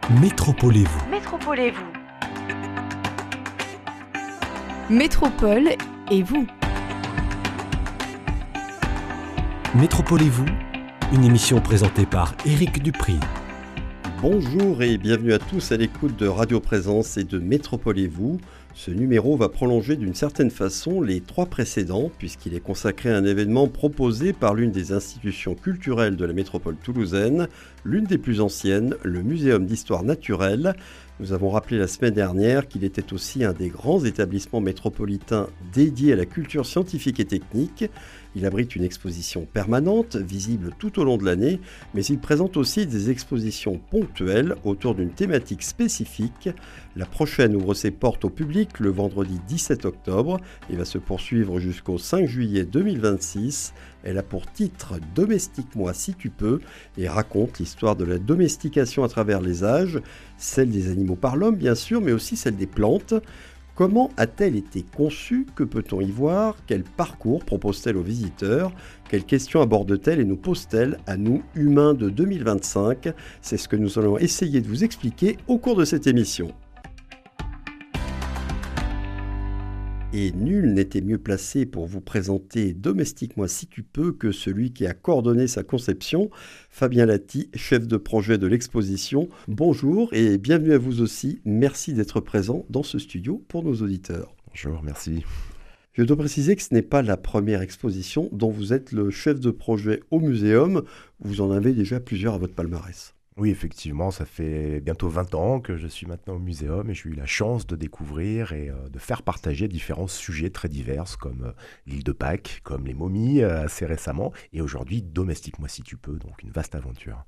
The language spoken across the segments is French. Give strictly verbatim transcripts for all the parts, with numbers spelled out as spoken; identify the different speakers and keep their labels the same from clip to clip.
Speaker 1: Métropolez-vous.
Speaker 2: Métropolez-vous.
Speaker 3: Métropole et vous.
Speaker 1: Métropolez-vous, une émission présentée par Éric Dupri.
Speaker 4: Bonjour et bienvenue à tous à l'écoute de Radio Présence et de Métropolez-vous. Ce numéro va prolonger d'une certaine façon les trois précédents puisqu'il est consacré à un événement proposé par l'une des institutions culturelles de la métropole toulousaine, l'une des plus anciennes, le Muséum d'histoire naturelle. Nous avons rappelé la semaine dernière qu'il était aussi un des grands établissements métropolitains dédiés à la culture scientifique et technique. Il abrite une exposition permanente, visible tout au long de l'année, mais il présente aussi des expositions ponctuelles autour d'une thématique spécifique. La prochaine ouvre ses portes au public le vendredi dix-sept octobre et va se poursuivre jusqu'au cinq juillet deux mille vingt-six. Elle a pour titre « Domestique-moi si tu peux » et raconte l'histoire de la domestication à travers les âges, celle des animaux par l'homme bien sûr, mais aussi celle des plantes. Comment a-t-elle été conçue? Que peut-on y voir? Quel parcours propose-t-elle aux visiteurs? Quelles questions aborde-t-elle et nous pose-t-elle à nous, humains de deux mille vingt-cinq? C'est ce que nous allons essayer de vous expliquer au cours de cette émission. Et nul n'était mieux placé pour vous présenter Domestique-moi si tu peux que celui qui a coordonné sa conception, Fabien Lati, chef de projet de l'exposition. Bonjour et bienvenue à vous aussi. Merci d'être présent dans ce studio pour nos auditeurs.
Speaker 5: Bonjour, merci.
Speaker 4: Je dois préciser que ce n'est pas la première exposition dont vous êtes le chef de projet au muséum. Vous en avez déjà plusieurs à votre palmarès.
Speaker 5: Oui, effectivement, ça fait bientôt vingt ans que je suis maintenant au muséum et j'ai eu la chance de découvrir et euh, de faire partager différents sujets très divers comme euh, l'île de Pâques, comme les momies euh, assez récemment et aujourd'hui Domestique-moi si tu peux, donc une vaste aventure.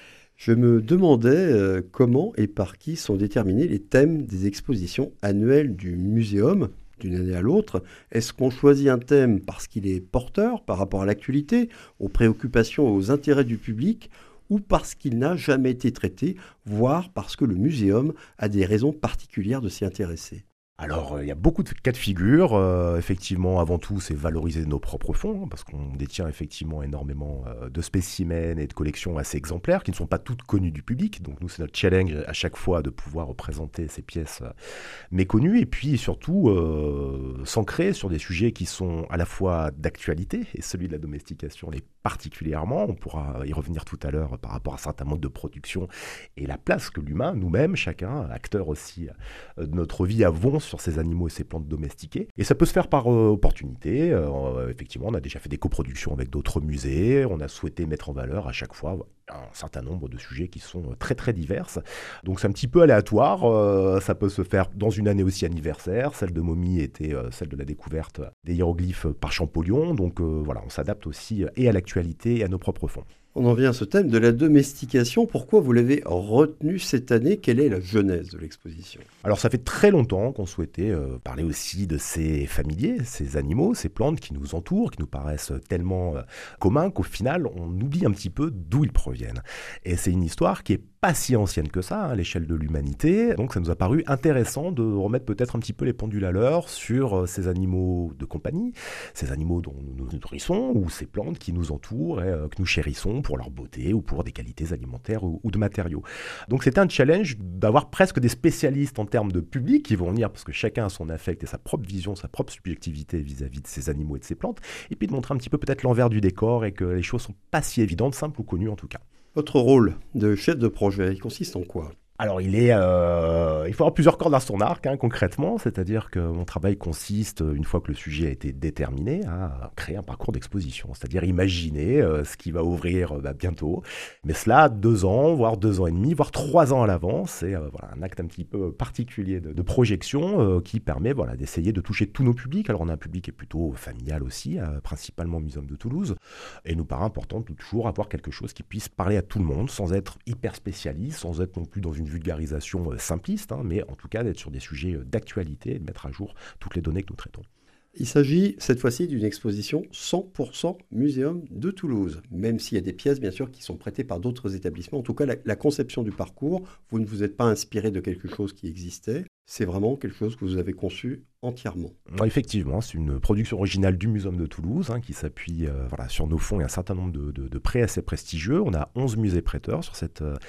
Speaker 4: Je me demandais euh, comment et par qui sont déterminés les thèmes des expositions annuelles du muséum d'une année à l'autre. Est-ce qu'on choisit un thème parce qu'il est porteur par rapport à l'actualité, aux préoccupations, aux intérêts du public, ou parce qu'il n'a jamais été traité, voire parce que le muséum a des raisons particulières de s'y intéresser?
Speaker 5: Alors, il euh, y a beaucoup de cas de figure. Euh, effectivement, avant tout, c'est valoriser nos propres fonds, hein, parce qu'on détient effectivement énormément euh, de spécimens et de collections assez exemplaires, qui ne sont pas toutes connues du public. Donc nous, c'est notre challenge à chaque fois de pouvoir représenter ces pièces euh, méconnues, et puis surtout euh, s'ancrer sur des sujets qui sont à la fois d'actualité, et celui de la domestication l'est particulièrement. On pourra y revenir tout à l'heure par rapport à un certain mode de production, et la place que l'humain, nous-mêmes, chacun, acteur aussi euh, de notre vie, avons sur ces animaux et ces plantes domestiquées. Et ça peut se faire par euh, opportunité. Euh, effectivement, on a déjà fait des coproductions avec d'autres musées. On a souhaité mettre en valeur à chaque fois un certain nombre de sujets qui sont très très divers. Donc c'est un petit peu aléatoire. Euh, ça peut se faire dans une année aussi anniversaire. Celle de Momie était euh, celle de la découverte des hiéroglyphes par Champollion. Donc euh, voilà, on s'adapte aussi et à l'actualité et à nos propres fonds.
Speaker 4: On en vient à ce thème de la domestication. Pourquoi vous l'avez retenu cette année? Quelle est la genèse de l'exposition?
Speaker 5: Alors ça fait très longtemps qu'on souhaitait euh, parler aussi de ces familiers, ces animaux, ces plantes qui nous entourent, qui nous paraissent tellement euh, communs qu'au final on oublie un petit peu d'où ils proviennent. Et c'est une histoire qui est pas si ancienne que ça, hein, à l'échelle de l'humanité. Donc ça nous a paru intéressant de remettre peut-être un petit peu les pendules à l'heure sur euh, ces animaux de compagnie, ces animaux dont nous nous nourrissons, ou ces plantes qui nous entourent et euh, que nous chérissons pour leur beauté ou pour des qualités alimentaires ou, ou de matériaux. Donc c'était un challenge d'avoir presque des spécialistes en termes de public qui vont venir, parce que chacun a son affect et sa propre vision, sa propre subjectivité vis-à-vis de ces animaux et de ces plantes, et puis de montrer un petit peu peut-être l'envers du décor et que les choses sont pas si évidentes, simples ou connues en tout cas.
Speaker 4: Votre rôle de chef de projet, il consiste en quoi?
Speaker 5: Alors, il est, euh, il faut avoir plusieurs cordes à son arc, hein, concrètement. C'est-à-dire que mon travail consiste, une fois que le sujet a été déterminé, à créer un parcours d'exposition. C'est-à-dire imaginer euh, ce qui va ouvrir euh, bah, bientôt. Mais cela, deux ans, voire deux ans et demi, voire trois ans à l'avance. C'est euh, voilà, un acte un petit peu particulier de, de projection euh, qui permet voilà, d'essayer de toucher tous nos publics. Alors, on a un public qui est plutôt familial aussi, euh, principalement au Muséum de Toulouse. Et il nous paraît important de toujours avoir quelque chose qui puisse parler à tout le monde, sans être hyper spécialiste, sans être non plus dans une vulgarisation simpliste, hein, mais en tout cas d'être sur des sujets d'actualité et de mettre à jour toutes les données que nous traitons.
Speaker 4: Il s'agit cette fois-ci d'une exposition cent pour cent Muséum de Toulouse, même s'il y a des pièces bien sûr qui sont prêtées par d'autres établissements. En tout cas, la, la conception du parcours, vous ne vous êtes pas inspiré de quelque chose qui existait, c'est vraiment quelque chose que vous avez conçu entièrement.
Speaker 5: Effectivement, c'est une production originale du Muséum de Toulouse hein, qui s'appuie euh, voilà, sur nos fonds et un certain nombre de, de, de prêts assez prestigieux. On a onze musées prêteurs sur cette euh,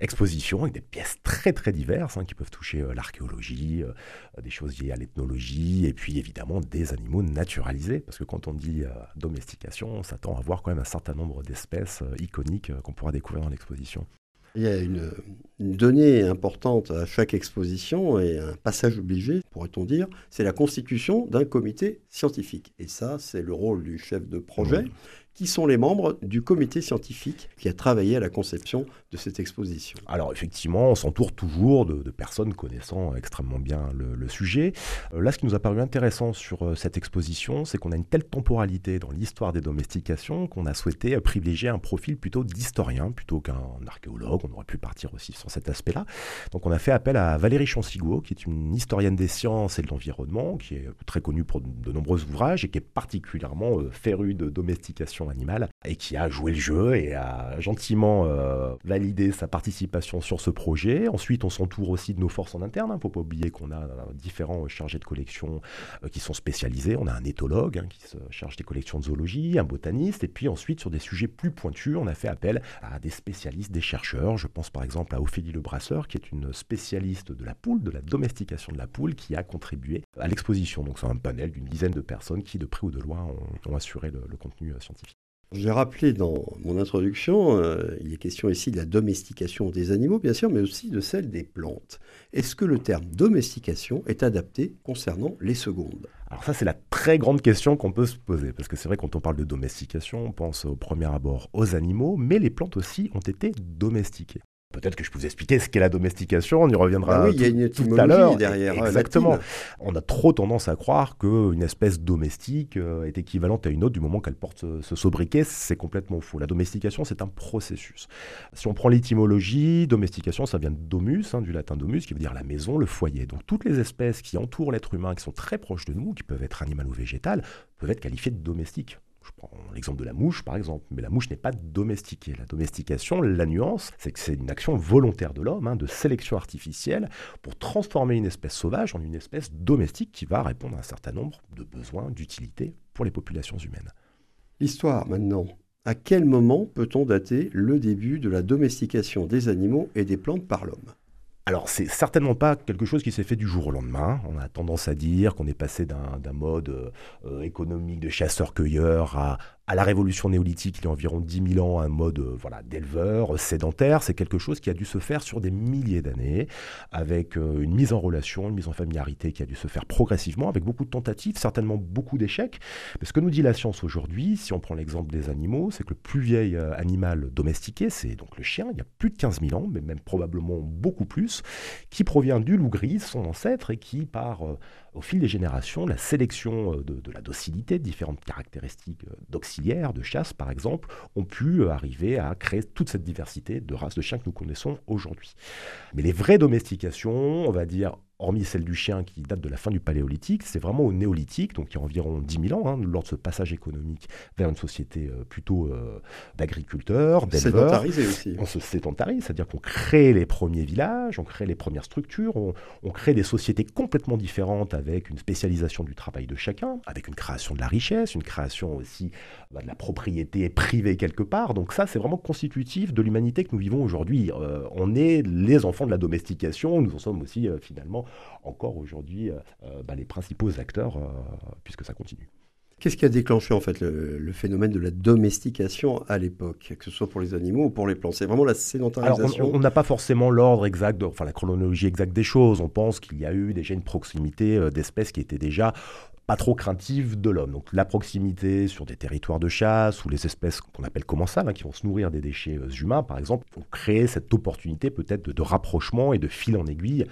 Speaker 5: exposition avec des pièces très très diverses hein, qui peuvent toucher euh, l'archéologie, euh, des choses liées à l'ethnologie et puis évidemment des animaux naturalisés parce que quand on dit euh, domestication, on s'attend à voir quand même un certain nombre d'espèces euh, iconiques euh, qu'on pourra découvrir dans l'exposition.
Speaker 4: Il y a une, une donnée importante à chaque exposition et un passage obligé, pourrait-on dire, c'est la constitution d'un comité scientifique. Et ça, c'est le rôle du chef de projet. Mmh. Qui sont les membres du comité scientifique qui a travaillé à la conception de cette exposition?
Speaker 5: Alors effectivement, on s'entoure toujours de, de personnes connaissant extrêmement bien le, le sujet. Euh, là, ce qui nous a paru intéressant sur euh, cette exposition, c'est qu'on a une telle temporalité dans l'histoire des domestications qu'on a souhaité euh, privilégier un profil plutôt d'historien, plutôt qu'un archéologue. On aurait pu partir aussi sur cet aspect-là. Donc on a fait appel à Valérie Chansigaud, qui est une historienne des sciences et de l'environnement, qui est très connue pour de, de nombreux ouvrages et qui est particulièrement euh, férue de domestication animale et qui a joué le jeu et a gentiment euh, validé sa participation sur ce projet. Ensuite, on s'entoure aussi de nos forces en interne. Il hein. ne faut pas oublier qu'on a euh, différents chargés de collection euh, qui sont spécialisés. On a un éthologue hein, qui se charge des collections de zoologie, un botaniste. Et puis ensuite, sur des sujets plus pointus, on a fait appel à des spécialistes, des chercheurs. Je pense par exemple à Ophélie Le Brasseur, qui est une spécialiste de la poule, de la domestication de la poule, qui a contribué à l'exposition. Donc c'est un panel d'une dizaine de personnes qui, de près ou de loin, ont, ont assuré le, le contenu scientifique.
Speaker 4: J'ai rappelé dans mon introduction, euh, il est question ici de la domestication des animaux, bien sûr, mais aussi de celle des plantes. Est-ce que le terme domestication est adapté concernant les secondes ?
Speaker 5: Alors ça, c'est la très grande question qu'on peut se poser, parce que c'est vrai, quand on parle de domestication, on pense au premier abord aux animaux, mais les plantes aussi ont été domestiquées. Peut-être que je peux vous expliquer ce qu'est la domestication, on y reviendra
Speaker 4: ah oui,
Speaker 5: tout,
Speaker 4: il y a une
Speaker 5: tout à l'heure.
Speaker 4: Derrière
Speaker 5: Exactement.
Speaker 4: Latine.
Speaker 5: On a trop tendance à croire qu'une espèce domestique est équivalente à une autre du moment qu'elle porte ce sobriquet. C'est complètement faux. La domestication, c'est un processus. Si on prend l'étymologie, domestication, ça vient de domus, hein, du latin domus, qui veut dire la maison, le foyer. Donc toutes les espèces qui entourent l'être humain, qui sont très proches de nous, qui peuvent être animales ou végétales, peuvent être qualifiées de domestiques. Je prends l'exemple de la mouche, par exemple, mais la mouche n'est pas domestiquée. La domestication, la nuance, c'est que c'est une action volontaire de l'homme, hein, de sélection artificielle, pour transformer une espèce sauvage en une espèce domestique qui va répondre à un certain nombre de besoins, d'utilité pour les populations humaines.
Speaker 4: L'histoire, maintenant. À quel moment peut-on dater le début de la domestication des animaux et des plantes par l'homme ?
Speaker 5: Alors, c'est certainement pas quelque chose qui s'est fait du jour au lendemain. On a tendance à dire qu'on est passé d'un, d'un mode euh, économique de chasseur-cueilleur à, à la révolution néolithique, il y a environ dix mille ans, un mode euh, voilà, d'éleveur, sédentaire. C'est quelque chose qui a dû se faire sur des milliers d'années, avec euh, une mise en relation, une mise en familiarité qui a dû se faire progressivement, avec beaucoup de tentatives, certainement beaucoup d'échecs. Mais ce que nous dit la science aujourd'hui, si on prend l'exemple des animaux, c'est que le plus vieil euh, animal domestiqué, c'est donc le chien, il y a plus de quinze mille ans, mais même probablement beaucoup plus, qui provient du loup gris, son ancêtre, et qui, par, euh, au fil des générations, la sélection de, de la docilité, de différentes caractéristiques d'auxiliaires, de chasse par exemple, ont pu arriver à créer toute cette diversité de races de chiens que nous connaissons aujourd'hui. Mais les vraies domestications, on va dire, hormis celle du chien qui date de la fin du Paléolithique, c'est vraiment au Néolithique, donc il y a environ dix mille ans, hein, lors de ce passage économique vers une société euh, plutôt euh, d'agriculteurs, d'éleveurs.
Speaker 4: Sédentarisé aussi.
Speaker 5: On se sédentarise, c'est-à-dire qu'on crée les premiers villages, on crée les premières structures, on, on crée des sociétés complètement différentes avec une spécialisation du travail de chacun, avec une création de la richesse, une création aussi bah, de la propriété privée quelque part. Donc ça, c'est vraiment constitutif de l'humanité que nous vivons aujourd'hui. Euh, on est les enfants de la domestication, nous en sommes aussi euh, finalement encore aujourd'hui euh, bah, les principaux acteurs, euh, puisque ça continue.
Speaker 4: Qu'est-ce qui a déclenché en fait le, le phénomène de la domestication à l'époque, que ce soit pour les animaux ou pour les plantes? C'est vraiment la sédentarisation.
Speaker 5: Alors, on n'a pas forcément l'ordre exact, de, enfin la chronologie exacte des choses. On pense qu'il y a eu déjà une proximité euh, d'espèces qui étaient déjà pas trop craintives de l'homme. Donc la proximité sur des territoires de chasse ou les espèces qu'on appelle commensales, hein, qui vont se nourrir des déchets euh, humains, par exemple, vont créer cette opportunité peut-être de, de rapprochement et de fil en aiguille.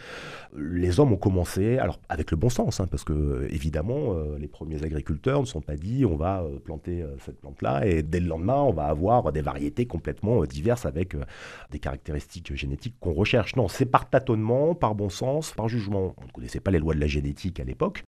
Speaker 5: Les hommes ont commencé, alors avec le bon sens, hein, parce que évidemment, euh, les premiers agriculteurs ne sont pas dit on va euh, planter euh, cette plante-là et dès le lendemain, on va avoir des variétés complètement euh, diverses avec euh, des caractéristiques génétiques qu'on recherche. Non, c'est par tâtonnement, par bon sens, par jugement. On ne connaissait pas les lois de la génétique à l'époque.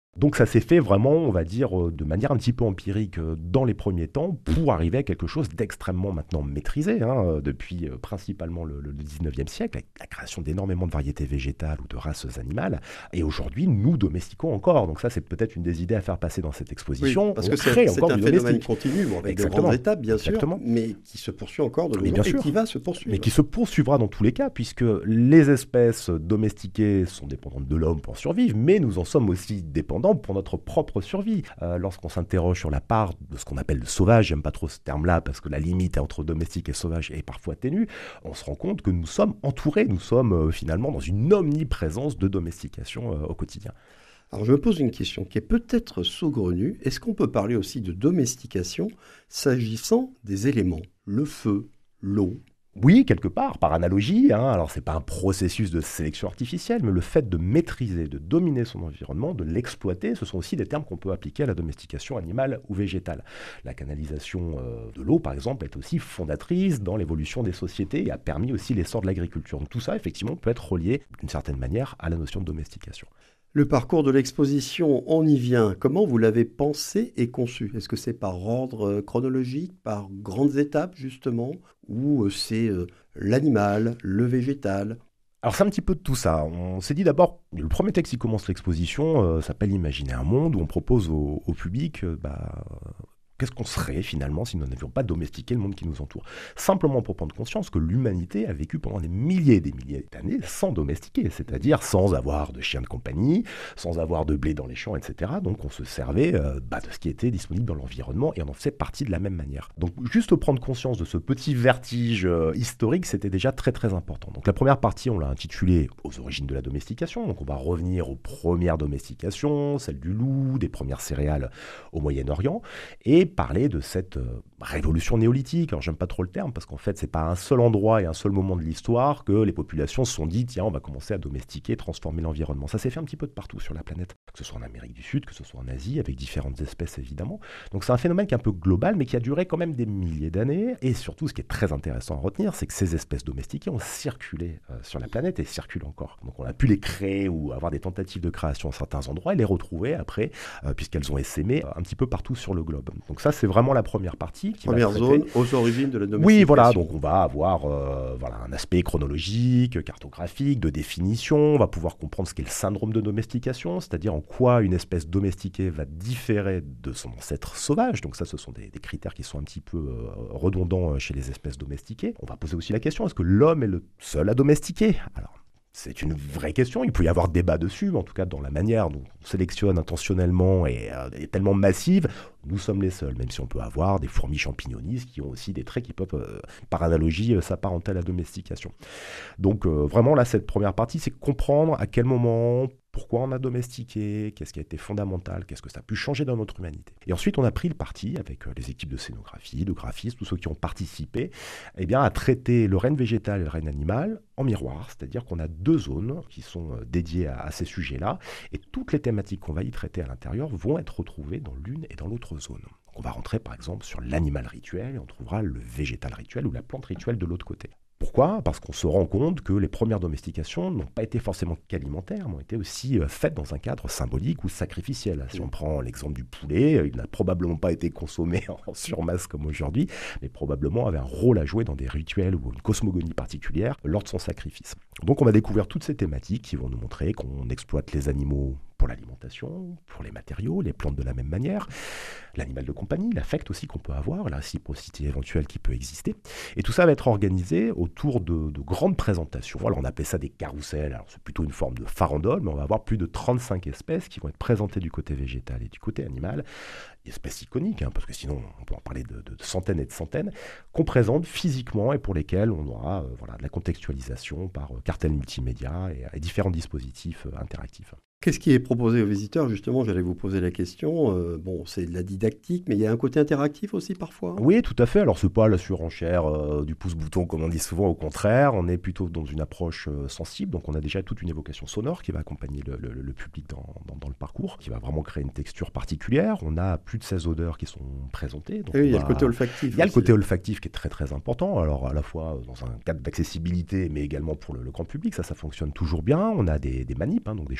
Speaker 5: Donc ça s'est fait vraiment, on va dire, de manière un petit peu empirique dans les premiers temps pour arriver à quelque chose d'extrêmement maintenant maîtrisé, hein, depuis euh, principalement le, le dix-neuvième siècle, avec la création d'énormément de variétés végétales ou de races animales. Et aujourd'hui, nous domestiquons encore. Donc ça, c'est peut-être une des idées à faire passer dans cette exposition.
Speaker 4: Oui, parce
Speaker 5: on
Speaker 4: que c'est,
Speaker 5: crée
Speaker 4: c'est
Speaker 5: encore
Speaker 4: un
Speaker 5: du
Speaker 4: phénomène
Speaker 5: domestique.
Speaker 4: continu, bon, avec
Speaker 5: Exactement.
Speaker 4: de grandes étapes, bien
Speaker 5: Exactement.
Speaker 4: sûr, mais qui se poursuit encore de nos
Speaker 5: Mais bien
Speaker 4: jours et
Speaker 5: sûr.
Speaker 4: qui va se poursuivre.
Speaker 5: Mais qui se poursuivra dans tous les cas, puisque les espèces domestiquées sont dépendantes de l'homme pour survivre, mais nous en sommes aussi dépendants pour notre propre survie. Euh, lorsqu'on s'interroge sur la part de ce qu'on appelle le sauvage, j'aime pas trop ce terme-là, parce que la limite entre domestique et sauvage est parfois ténue, on se rend compte que nous sommes entourés, nous sommes euh, finalement dans une omniprésence de domestication euh, au quotidien.
Speaker 4: Alors je me pose une question qui est peut-être saugrenue. Est-ce qu'on peut parler aussi de domestication s'agissant des éléments, le feu, l'eau?
Speaker 5: Oui, quelque part, par analogie. Hein. Alors, ce n'est pas un processus de sélection artificielle, mais le fait de maîtriser, de dominer son environnement, de l'exploiter, ce sont aussi des termes qu'on peut appliquer à la domestication animale ou végétale. La canalisation euh, de l'eau, par exemple, est aussi fondatrice dans l'évolution des sociétés et a permis aussi l'essor de l'agriculture. Donc tout ça, effectivement, peut être relié, d'une certaine manière, à la notion de domestication.
Speaker 4: Le parcours de l'exposition, on y vient. Comment vous l'avez pensé et conçu? Est-ce que c'est par ordre chronologique, par grandes étapes justement, ou c'est euh, l'animal, le végétal?
Speaker 5: Alors c'est un petit peu de tout ça. On s'est dit d'abord, le premier texte qui commence l'exposition euh, s'appelle « Imaginer un monde » où on propose au, au public... Euh, bah, qu'est-ce qu'on serait finalement si nous n'avions pas domestiqué le monde qui nous entoure? Simplement pour prendre conscience que l'humanité a vécu pendant des milliers et des milliers d'années sans domestiquer, c'est-à-dire sans avoir de chiens de compagnie, sans avoir de blé dans les champs, et cetera. Donc on se servait euh, bah, de ce qui était disponible dans l'environnement et on en faisait partie de la même manière. Donc juste prendre conscience de ce petit vertige euh, historique, c'était déjà très très important. Donc la première partie, on l'a intitulée « Aux origines de la domestication ». Donc on va revenir aux premières domestications, celles du loup, des premières céréales au Moyen-Orient, et parler de cette euh, révolution néolithique. Alors j'aime pas trop le terme parce qu'en fait c'est pas un seul endroit et un seul moment de l'histoire que les populations se sont dit tiens on va commencer à domestiquer, transformer l'environnement. Ça s'est fait un petit peu de partout sur la planète, que ce soit en Amérique du Sud, que ce soit en Asie, avec différentes espèces évidemment. Donc c'est un phénomène qui est un peu global mais qui a duré quand même des milliers d'années, et surtout ce qui est très intéressant à retenir, c'est que ces espèces domestiquées ont circulé euh, sur la planète et circulent encore. Donc on a pu les créer ou avoir des tentatives de création à certains endroits et les retrouver après euh, puisqu'elles ont essaimé euh, un petit peu partout sur le globe. Donc ça, c'est vraiment la première partie. Qui
Speaker 4: Première
Speaker 5: va
Speaker 4: zone, aux origines de la domestication.
Speaker 5: Oui, voilà. Donc on va avoir euh, voilà, un aspect chronologique, cartographique, de définition. On va pouvoir comprendre ce qu'est le syndrome de domestication, c'est-à-dire en quoi une espèce domestiquée va différer de son ancêtre sauvage. Donc ça, ce sont des, des critères qui sont un petit peu euh, redondants chez les espèces domestiquées. On va poser aussi la question, est-ce que l'homme est le seul à domestiquer? Alors, c'est une vraie question, il peut y avoir débat dessus, mais en tout cas dans la manière dont on sélectionne intentionnellement et euh, est tellement massive, nous sommes les seuls, même si on peut avoir des fourmis champignonistes qui ont aussi des traits qui peuvent, euh, par analogie, euh, s'apparenter à la domestication. Donc euh, vraiment là, cette première partie, c'est comprendre à quel moment, pourquoi on a domestiqué, qu'est-ce qui a été fondamental, qu'est-ce que ça a pu changer dans notre humanité. Et ensuite, on a pris le parti, avec euh, les équipes de scénographie, de graphistes, tous ceux qui ont participé, eh bien, à traiter le règne végétal et le règne animal en miroir, c'est-à-dire qu'on a deux zones qui sont euh, dédiées à, à ces sujets-là, et toutes les thématiques qu'on va y traiter à l'intérieur vont être retrouvées dans l'une et dans l'autre zone. Donc on va rentrer par exemple sur l'animal rituel et on trouvera le végétal rituel ou la plante rituelle de l'autre côté. Pourquoi? Parce qu'on se rend compte que les premières domestications n'ont pas été forcément qu'alimentaires, mais ont été aussi euh, faites dans un cadre symbolique ou sacrificiel. Si on prend l'exemple du poulet, il n'a probablement pas été consommé en surmasse comme aujourd'hui, mais probablement avait un rôle à jouer dans des rituels ou une cosmogonie particulière lors de son sacrifice. Donc on va découvrir toutes ces thématiques qui vont nous montrer qu'on exploite les animaux pour l'alimentation, pour les matériaux, les plantes de la même manière, l'animal de compagnie, l'affect aussi qu'on peut avoir, la réciprocité éventuelle qui peut exister. Et tout ça va être organisé autour de, de grandes présentations. Alors on appelle ça des carousels, alors c'est plutôt une forme de farandole, mais on va avoir plus de trente-cinq espèces qui vont être présentées du côté végétal et du côté animal, espèces iconiques, hein, parce que sinon on peut en parler de, de, de centaines et de centaines, qu'on présente physiquement et pour lesquelles on aura euh, voilà, de la contextualisation par euh, cartel multimédia et, et différents dispositifs euh, interactifs.
Speaker 4: Qu'est-ce qui est proposé aux visiteurs? Justement, j'allais vous poser la question. Euh, bon, c'est de la didactique, mais il y a un côté interactif aussi parfois.
Speaker 5: Oui, tout à fait. Alors, ce n'est pas la surenchère euh, du pouce-bouton, comme on dit souvent, au contraire. On est plutôt dans une approche euh, sensible. Donc, on a déjà toute une évocation sonore qui va accompagner le, le, le public dans, dans, dans le parcours, qui va vraiment créer une texture particulière. On a plus de seize odeurs qui sont présentées. Donc
Speaker 4: oui, il y a
Speaker 5: va...
Speaker 4: le côté olfactif.
Speaker 5: Il y a
Speaker 4: aussi.
Speaker 5: le côté olfactif qui est très, très important. Alors, à la fois dans un cadre d'accessibilité, mais également pour le, le grand public. Ça, ça fonctionne toujours bien. On a des, des manips, hein, donc des choses à toucher.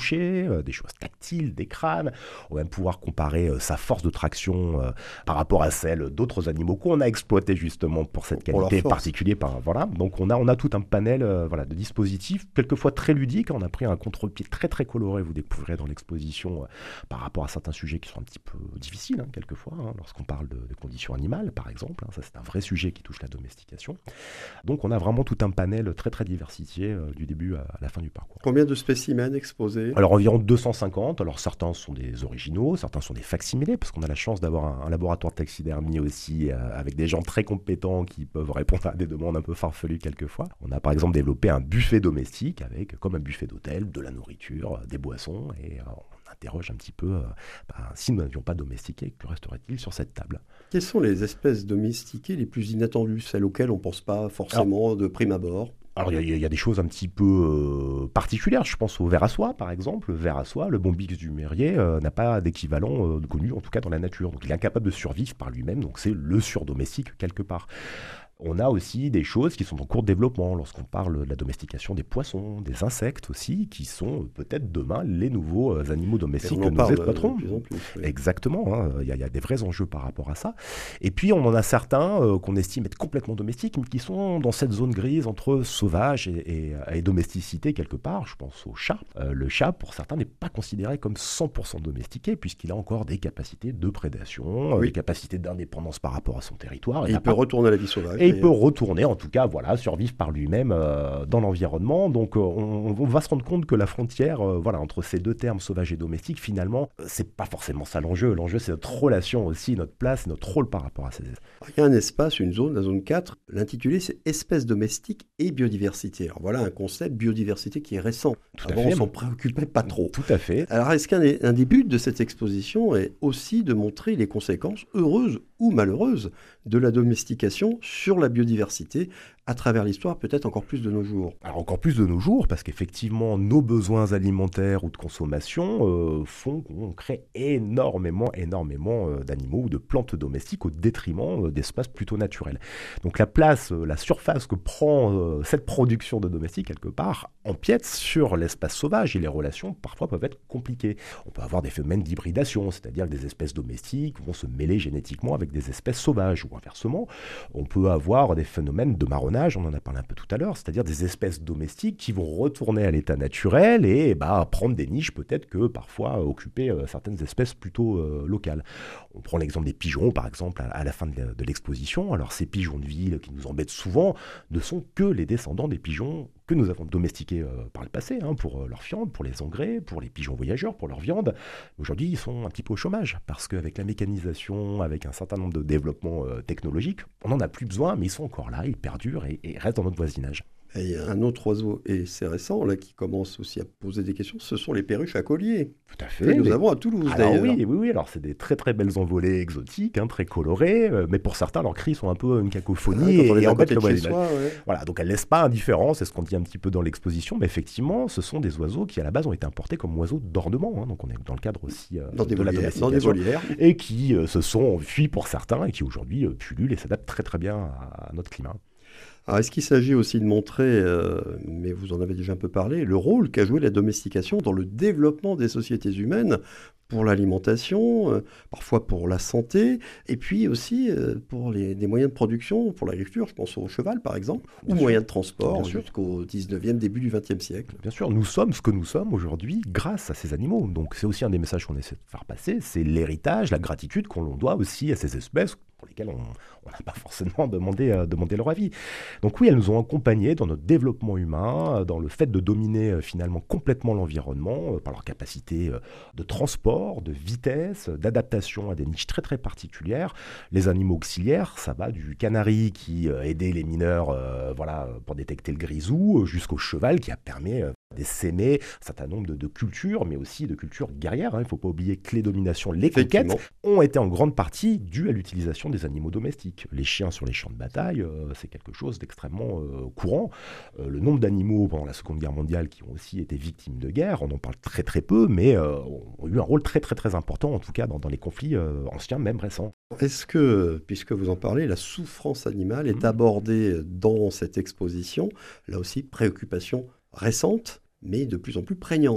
Speaker 5: toucher, euh, des choses tactiles, des crânes. On va même pouvoir comparer euh, sa force de traction euh, par rapport à celle d'autres animaux qu'on a exploités justement pour cette
Speaker 4: Pour leur
Speaker 5: qualité
Speaker 4: force.
Speaker 5: particulière. Par, voilà. Donc on a, on a tout un panel euh, voilà, de dispositifs, quelquefois très ludiques. On a pris un contre-pied très très coloré, vous découvrirez dans l'exposition, euh, par rapport à certains sujets qui sont un petit peu difficiles, hein, quelquefois, hein, lorsqu'on parle de, de conditions animales, par exemple. Hein, ça, c'est un vrai sujet qui touche la domestication. Donc, on a vraiment tout un panel très, très diversifié euh, du début à, à la fin du parcours.
Speaker 4: Combien de spécimens exposés?
Speaker 5: Alors, environ deux cent cinquante. Alors, certains sont des originaux, certains sont des facsimilés, parce qu'on a la chance d'avoir un, un laboratoire de taxidermie aussi, euh, avec des gens très compétents qui peuvent répondre à des demandes un peu farfelues quelquefois. On a, par exemple, développé un buffet domestique avec, comme un buffet d'hôtel, de la nourriture, des boissons, et euh, on interroge un petit peu, euh, bah, si nous n'avions pas domestiqué, que resterait-il sur cette table?
Speaker 4: Quelles sont les espèces domestiquées les plus inattendues, celles auxquelles on ne pense pas forcément Alors, de prime abord?
Speaker 5: Alors, il y, y a des choses un petit peu euh, particulières. Je pense au ver à soie, par exemple. Le ver à soie, le bombix du Mérier, euh, n'a pas d'équivalent euh, connu, en tout cas dans la nature. Donc, il est incapable de survivre par lui-même. Donc, c'est le surdomestique, quelque part. On a aussi des choses qui sont en cours de développement lorsqu'on parle de la domestication des poissons, des insectes aussi, qui sont peut-être demain les nouveaux animaux domestiques que nous exploiterons.
Speaker 4: De plus en plus, oui.
Speaker 5: Exactement, hein. Il y a, il y a des vrais enjeux par rapport à ça. Et puis on en a certains euh, qu'on estime être complètement domestiques, mais qui sont dans cette zone grise entre sauvage et, et, et domesticité quelque part. Je pense au chat. Euh, le chat, pour certains, n'est pas considéré comme cent pour cent domestiqué, puisqu'il a encore des capacités de prédation,
Speaker 4: Oui.
Speaker 5: des capacités d'indépendance par rapport à son territoire.
Speaker 4: Et il peut
Speaker 5: pas...
Speaker 4: retourner à la vie sauvage.
Speaker 5: Et il peut retourner, en tout cas, voilà, survivre par lui-même euh, dans l'environnement. Donc, euh, on, on va se rendre compte que la frontière, euh, voilà, entre ces deux termes, sauvage et domestique, finalement, euh, c'est pas forcément ça l'enjeu. L'enjeu, c'est notre relation aussi, notre place, notre rôle par rapport à ces espèces.
Speaker 4: Il y a un espace, une zone, la zone quatre. L'intitulé, c'est espèces domestiques et biodiversité. Alors voilà un concept biodiversité qui est récent.
Speaker 5: Tout à
Speaker 4: Avant,
Speaker 5: fait.
Speaker 4: on s'en préoccupait pas trop.
Speaker 5: Tout à fait.
Speaker 4: Alors, est-ce qu'un des, un des buts de cette exposition est aussi de montrer les conséquences heureuses ou malheureuses de la domestication sur la biodiversité à travers l'histoire, peut-être encore plus de nos jours?
Speaker 5: Alors encore plus de nos jours, parce qu'effectivement, nos besoins alimentaires ou de consommation euh, font qu'on crée énormément, énormément euh, d'animaux ou de plantes domestiques au détriment euh, d'espaces plutôt naturels. Donc la place, euh, la surface que prend euh, cette production de domestiques, quelque part, empiète sur l'espace sauvage et les relations parfois peuvent être compliquées. On peut avoir des phénomènes d'hybridation, c'est-à-dire que des espèces domestiques vont se mêler génétiquement avec des espèces sauvages, ou inversement, on peut avoir des phénomènes de marronnage, on en a parlé un peu tout à l'heure, c'est-à-dire des espèces domestiques qui vont retourner à l'état naturel et bah, prendre des niches peut-être que parfois euh, occuper euh, certaines espèces plutôt euh, locales. On prend l'exemple des pigeons, par exemple, à, à la fin de, de l'exposition. Alors ces pigeons de ville qui nous embêtent souvent ne sont que les descendants des pigeons que nous avons domestiqués euh, par le passé, hein, pour euh, leur viande, pour les engrais, pour les pigeons voyageurs, pour leur viande. Aujourd'hui, ils sont un petit peu au chômage, parce qu'avec la mécanisation, avec un certain nombre de développements euh, technologiques, on n'en a plus besoin, mais ils sont encore là, ils perdurent et, et restent dans notre voisinage.
Speaker 4: Et il y a un autre oiseau, et c'est récent, là, qui commence aussi à poser des questions, ce sont les perruches à collier.
Speaker 5: Tout à
Speaker 4: Que
Speaker 5: fait.
Speaker 4: nous
Speaker 5: les...
Speaker 4: avons à Toulouse,
Speaker 5: alors,
Speaker 4: d'ailleurs.
Speaker 5: oui, oui, oui, alors c'est des très très belles envolées exotiques, hein, très colorées, euh, mais pour certains, leurs cris sont un peu une cacophonie
Speaker 4: Ah, quand on est
Speaker 5: et
Speaker 4: à
Speaker 5: embêtent
Speaker 4: côté
Speaker 5: le
Speaker 4: de chez
Speaker 5: voisinage.
Speaker 4: soi, ouais.
Speaker 5: Voilà, donc elles ne laissent pas indifférent, c'est ce qu'on dit un petit peu dans l'exposition, mais effectivement, ce sont des oiseaux qui à la base ont été importés comme oiseaux d'ornement, hein, donc on est dans le cadre aussi euh,
Speaker 4: Dans des
Speaker 5: de la
Speaker 4: volières, dans
Speaker 5: domestication,
Speaker 4: des volières.
Speaker 5: et qui euh, se sont fuis pour certains et qui aujourd'hui euh, pullulent et s'adaptent très très bien à, à notre climat.
Speaker 4: Alors, est-ce qu'il s'agit aussi de montrer, euh, mais vous en avez déjà un peu parlé, le rôle qu'a joué la domestication dans le développement des sociétés humaines pour l'alimentation, euh, parfois pour la santé, et puis aussi euh, pour les, des moyens de production, pour l'agriculture, je pense au cheval par exemple,
Speaker 5: Bien
Speaker 4: ou
Speaker 5: sûr.
Speaker 4: moyens de transport
Speaker 5: Bien sûr.
Speaker 4: jusqu'au dix-neuvième, début du vingtième siècle.
Speaker 5: Bien sûr, nous sommes ce que nous sommes aujourd'hui grâce à ces animaux. Donc c'est aussi un des messages qu'on essaie de faire passer, c'est l'héritage, la gratitude qu'on doit aussi à ces espèces pour lesquelles on n'a pas forcément demandé, euh, demandé leur avis. Donc oui, elles nous ont accompagnés dans notre développement humain, euh, dans le fait de dominer euh, finalement complètement l'environnement euh, par leur capacité euh, de transport, de vitesse, euh, d'adaptation à des niches très très particulières. Les animaux auxiliaires, ça va du canari qui euh, aidait les mineurs euh, voilà, pour détecter le grisou, euh, jusqu'au cheval qui a permis euh, d'essaimer un certain nombre de, de cultures, mais aussi de cultures guerrières. Hein. Il ne faut pas oublier que les dominations, les conquêtes ont été en grande partie dues à l'utilisation des animaux domestiques. Les chiens sur les champs de bataille, euh, c'est quelque chose d'extrêmement euh, courant. Euh, le nombre d'animaux pendant la Seconde Guerre mondiale qui ont aussi été victimes de guerre, on en parle très très peu, mais euh, ont eu un rôle très très très important, en tout cas dans, dans les conflits euh, anciens, même récents.
Speaker 4: Est-ce que, puisque vous en parlez, la souffrance animale est abordée dans cette exposition, là aussi préoccupation récente, mais de plus en plus prégnante?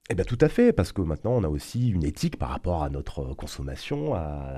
Speaker 5: Eh bien tout à fait, parce que maintenant on a aussi une éthique par rapport à notre consommation,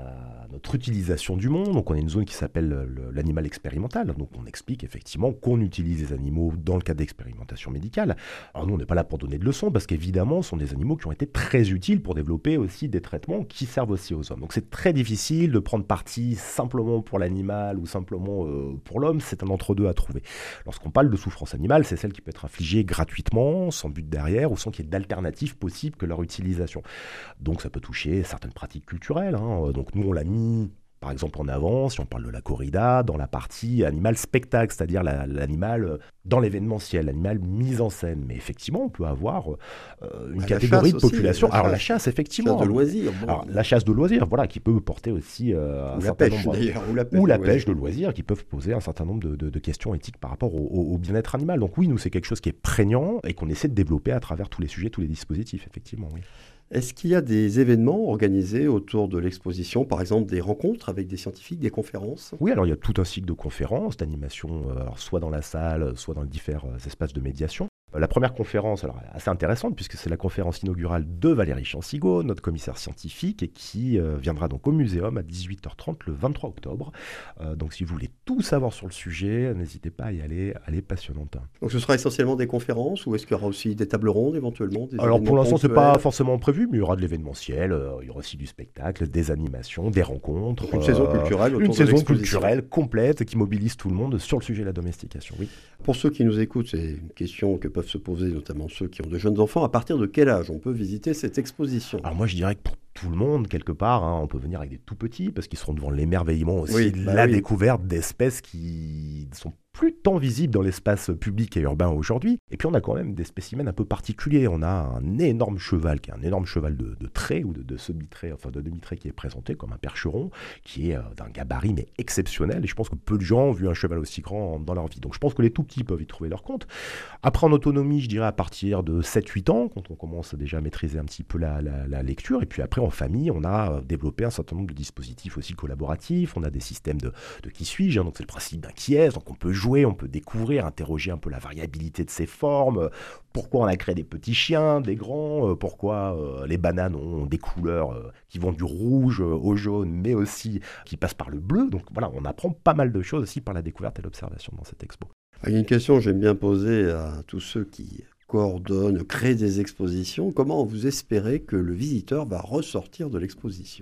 Speaker 5: à notre utilisation du monde. Donc on a une zone qui s'appelle le- l'animal expérimental. Donc on explique effectivement qu'on utilise les animaux dans le cadre d'expérimentation médicale. Alors nous on n'est pas là pour donner de leçons, parce qu'évidemment ce sont des animaux qui ont été très utiles pour développer aussi des traitements qui servent aussi aux hommes. Donc c'est très difficile de prendre parti simplement pour l'animal ou simplement euh, pour l'homme, c'est un entre-deux à trouver. Lorsqu'on parle de souffrance animale, c'est celle qui peut être infligée gratuitement, sans but derrière, ou sans qu'il y ait d'alternative possible que leur utilisation. Donc ça peut toucher certaines pratiques culturelles, hein. Donc nous on l'a mis par exemple en avant, si on parle de la corrida, dans la partie animal spectacle, c'est-à-dire la- l'animal euh, dans l'événementiel, l'animal mis en scène. Mais effectivement, on peut avoir euh, une
Speaker 4: Bah, la
Speaker 5: catégorie
Speaker 4: chasse
Speaker 5: de
Speaker 4: aussi,
Speaker 5: population.
Speaker 4: la
Speaker 5: Alors la
Speaker 4: chasse.
Speaker 5: chasse,
Speaker 4: Chasse
Speaker 5: effectivement.
Speaker 4: de loisirs. Bon.
Speaker 5: Alors, la chasse de loisirs, voilà, qui peut porter aussi euh, un
Speaker 4: Ou la
Speaker 5: certain
Speaker 4: pêche
Speaker 5: nombre...
Speaker 4: d'ailleurs. Ou la pêche,
Speaker 5: ou la
Speaker 4: de
Speaker 5: pêche de
Speaker 4: loisirs.
Speaker 5: loisirs, qui peuvent poser un certain nombre de, de- de questions éthiques par rapport au, au- au bien-être animal. Donc oui, nous, c'est quelque chose qui est prégnant et qu'on essaie de développer à travers tous les sujets, tous les dispositifs, effectivement, oui.
Speaker 4: Est-ce qu'il y a des événements organisés autour de l'exposition, par exemple des rencontres avec des scientifiques, des conférences?
Speaker 5: Oui, alors il y a tout un cycle de conférences, d'animations, euh, alors soit dans la salle, soit dans les différents euh, espaces de médiation. Euh, La première conférence, alors assez intéressante, puisque c'est la conférence inaugurale de Valérie Chansigo, notre commissaire scientifique, et qui euh, viendra donc au Muséum à dix-huit heures trente le vingt-trois octobre. Euh, donc si vous voulez tout savoir sur le sujet, n'hésitez pas à y aller, elle est passionnante.
Speaker 4: Donc ce sera essentiellement des conférences ou est-ce qu'il y aura aussi des tables rondes éventuellement des
Speaker 5: Alors pour
Speaker 4: événements
Speaker 5: l'instant, c'est
Speaker 4: ponctuels
Speaker 5: pas forcément prévu, mais il y aura de l'événementiel, euh, il y aura aussi du spectacle, des animations, des rencontres.
Speaker 4: Donc une saison
Speaker 5: euh,
Speaker 4: culturelle autour
Speaker 5: Une
Speaker 4: de
Speaker 5: saison
Speaker 4: l'exposition.
Speaker 5: culturelle complète qui mobilise tout le monde sur le sujet de la domestication, oui.
Speaker 4: Pour ceux qui nous écoutent, c'est une question que peuvent se poser notamment ceux qui ont de jeunes enfants. À partir de quel âge on peut visiter cette exposition?
Speaker 5: Alors moi je dirais que pour tout le monde, quelque part, hein, on peut venir avec des tout petits parce qu'ils seront devant l'émerveillement aussi
Speaker 4: Oui,
Speaker 5: de
Speaker 4: bah
Speaker 5: la
Speaker 4: oui.
Speaker 5: découverte d'espèces qui sont plus tant visibles dans l'espace public et urbain aujourd'hui. Et puis on a quand même des spécimens un peu particuliers. On a un énorme cheval, qui est un énorme cheval de, de trait ou de, de semi-trait, enfin de demi-trait qui est présenté comme un percheron, qui est euh, d'un gabarit mais exceptionnel. Et je pense que peu de gens ont vu un cheval aussi grand dans leur vie. Donc je pense que les tout petits peuvent y trouver leur compte. Après en autonomie, je dirais à partir de sept huit ans, quand on commence déjà à maîtriser un petit peu la, la- la lecture. Et puis après en famille, on a euh, développé un certain nombre de dispositifs aussi collaboratifs. On a des systèmes de, de qui suis-je, hein. Donc c'est le principe d'un qui est, donc on peut jouer, on peut découvrir, interroger un peu la variabilité de ses formes, euh, pourquoi on a créé des petits chiens, des grands, euh, pourquoi euh, les bananes ont des couleurs euh, qui vont du rouge euh, au jaune, mais aussi qui passent par le bleu. Donc voilà, on apprend pas mal de choses aussi par la découverte et l'observation dans cette expo.
Speaker 4: Il y a une question que j'aime bien poser à tous ceux qui coordonnent, créent des expositions. Comment vous espérez que le visiteur va ressortir de l'exposition?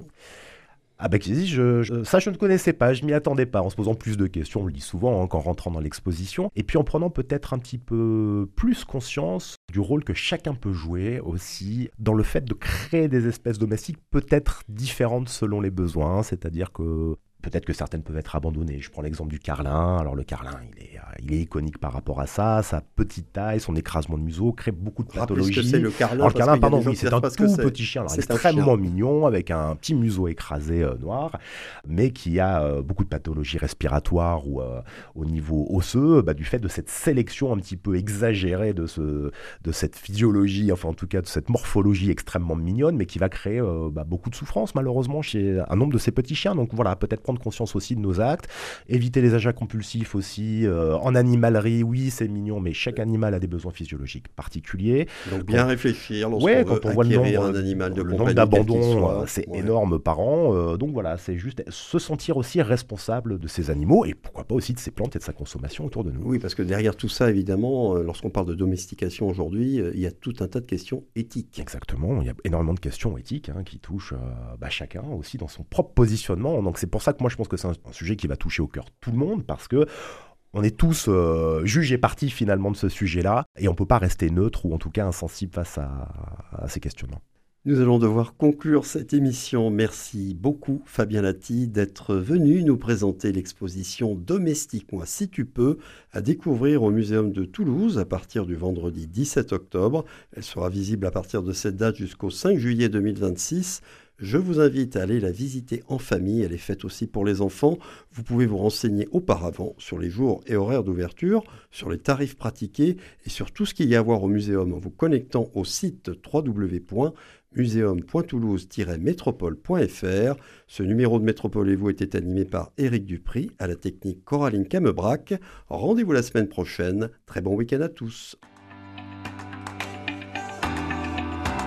Speaker 5: Ah bah Kizzy, je, je- ça je ne connaissais pas, je m'y attendais pas, en se posant plus de questions, on le dit souvent hein, qu'en rentrant dans l'exposition, et puis en prenant peut-être un petit peu plus conscience du rôle que chacun peut jouer aussi dans le fait de créer des espèces domestiques peut-être différentes selon les besoins, c'est-à-dire que peut-être que certaines peuvent être abandonnées. Je prends l'exemple du carlin. Alors le carlin, il est, euh, il est iconique par rapport à ça, sa petite taille, son écrasement de museau crée beaucoup de
Speaker 4: Rappelez ce que
Speaker 5: pathologies.
Speaker 4: c'est le carlin.
Speaker 5: Alors le
Speaker 4: parce
Speaker 5: carlin,
Speaker 4: qu'il y a
Speaker 5: pardon,
Speaker 4: des gens
Speaker 5: oui,
Speaker 4: qui
Speaker 5: c'est
Speaker 4: savent
Speaker 5: un
Speaker 4: pas ce que
Speaker 5: tout
Speaker 4: c'est.
Speaker 5: petit chien, alors
Speaker 4: C'est un
Speaker 5: extrêmement
Speaker 4: chien.
Speaker 5: mignon, avec un petit museau écrasé euh, noir, mais qui a euh, beaucoup de pathologies respiratoires ou euh, au niveau osseux, bah, du fait de cette sélection un petit peu exagérée de, ce, de cette physiologie, enfin en tout cas de cette morphologie extrêmement mignonne, mais qui va créer euh, bah, beaucoup de souffrance malheureusement chez un nombre de ces petits chiens. Donc voilà, peut-être prendre conscience aussi de nos actes, éviter les achats compulsifs aussi, euh, en animalerie, oui c'est mignon, mais chaque animal a des besoins physiologiques particuliers.
Speaker 4: Donc bien réfléchir lorsqu'on
Speaker 5: Ouais,
Speaker 4: veut
Speaker 5: quand on voit le
Speaker 4: acquérir
Speaker 5: nombre,
Speaker 4: un animal de
Speaker 5: le
Speaker 4: compagnie,
Speaker 5: nombre
Speaker 4: quel qu'il
Speaker 5: d'abandons,
Speaker 4: soit.
Speaker 5: euh, c'est
Speaker 4: Ouais.
Speaker 5: énorme par an. euh, donc voilà, c'est juste se sentir aussi responsable de ces animaux et pourquoi pas aussi de ces plantes et de sa consommation autour de nous.
Speaker 4: Oui, parce que derrière tout ça, évidemment, euh, lorsqu'on parle de domestication aujourd'hui, euh, il y a tout un tas de questions éthiques.
Speaker 5: Exactement, il y a énormément de questions éthiques hein, qui touchent euh, bah, chacun aussi dans son propre positionnement. Donc c'est pour ça que moi je pense que c'est un, un sujet qui va toucher au cœur tout le monde parce que on est tous euh, juges et partis finalement de ce sujet-là et on ne peut pas rester neutre ou en tout cas insensible face à, à ces questionnements.
Speaker 4: Nous allons devoir conclure cette émission. Merci beaucoup Fabien Lati d'être venu nous présenter l'exposition Domestique-moi si tu peux à découvrir au Muséum de Toulouse à partir du vendredi dix-sept octobre. Elle sera visible à partir de cette date jusqu'au cinq juillet deux mille vingt-six. Je vous invite à aller la visiter en famille, elle est faite aussi pour les enfants. Vous pouvez vous renseigner auparavant sur les jours et horaires d'ouverture, sur les tarifs pratiqués et sur tout ce qu'il y a à voir au muséum en vous connectant au site w w w point muséum point toulouse tiret métropole point f r. Ce numéro de Métropole et vous était animé par Éric Dupry, à la technique Coraline Camebrac. Rendez-vous la semaine prochaine. Très bon week-end à tous.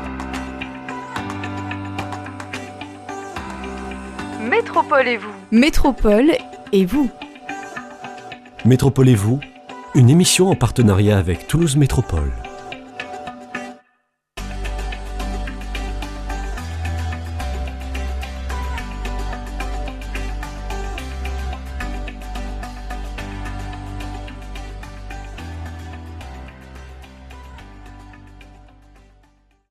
Speaker 3: Métropole et vous. Métropole et vous.
Speaker 1: Métropole et vous, une émission en partenariat avec Toulouse Métropole.